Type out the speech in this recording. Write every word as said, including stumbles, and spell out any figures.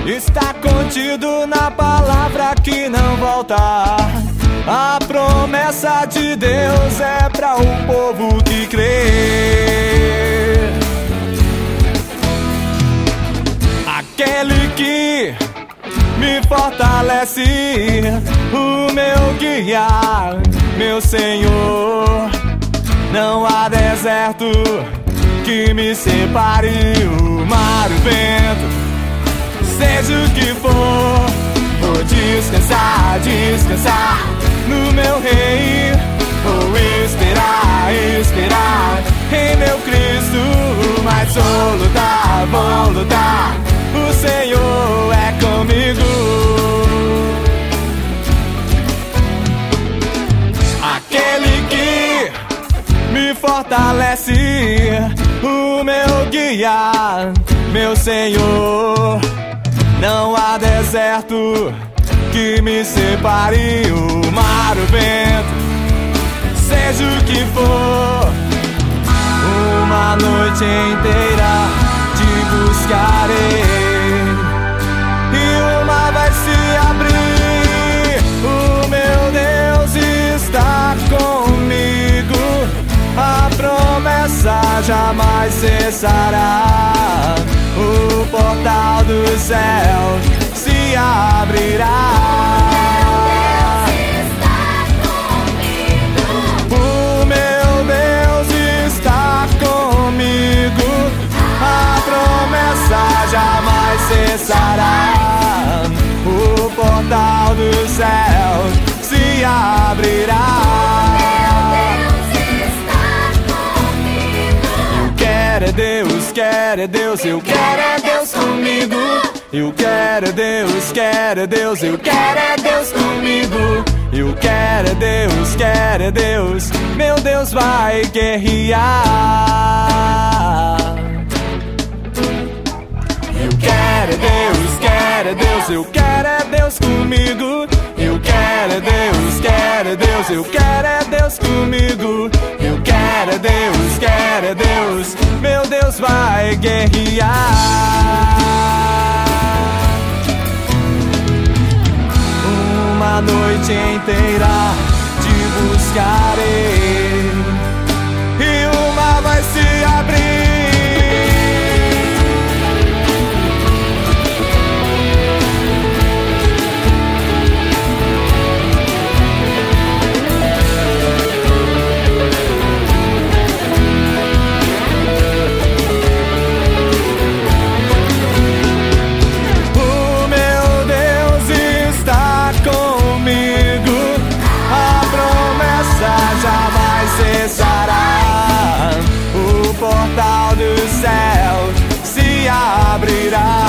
está contido na palavra que não volta. A promessa de Deus é para o povo que crê. Aquele que me fortalece, o meu guia, meu Senhor. Não há deserto que me separe, o mar, o vento, seja o que for, vou descansar, descansar no meu Rei. Vou esperar, esperar em meu Cristo, mas vou lutar, vou lutar, o Senhor é comigo. Aquele que me fortalece, o meu guia, meu Senhor. Não há deserto que me separe, o mar, o vento, seja o que for. Uma noite inteira te buscarei e uma vai se abrir. O meu Deus está comigo, a promessa jamais cessará. O portal do céu se abrirá. Deus está comigo. O meu Deus está comigo, a promessa jamais cessará. O portal do céu se abrirá. Quero é Deus, quero é Deus, eu quero é Deus comigo. Eu quero é Deus, quero é Deus, eu quero é Deus comigo. Eu quero é Deus, quero é Deus, meu Deus vai guerrear. Eu quero é Deus, quero é Deus, eu quero é Deus comigo. Eu quero é Deus, quero é Deus, eu quero é Deus comigo. Eu quero é Deus, quero é Deus, meu Deus vai guerrear. Uma noite inteira te buscarei e uma vai se abrir. Jamais cessará, o portal do céu se abrirá.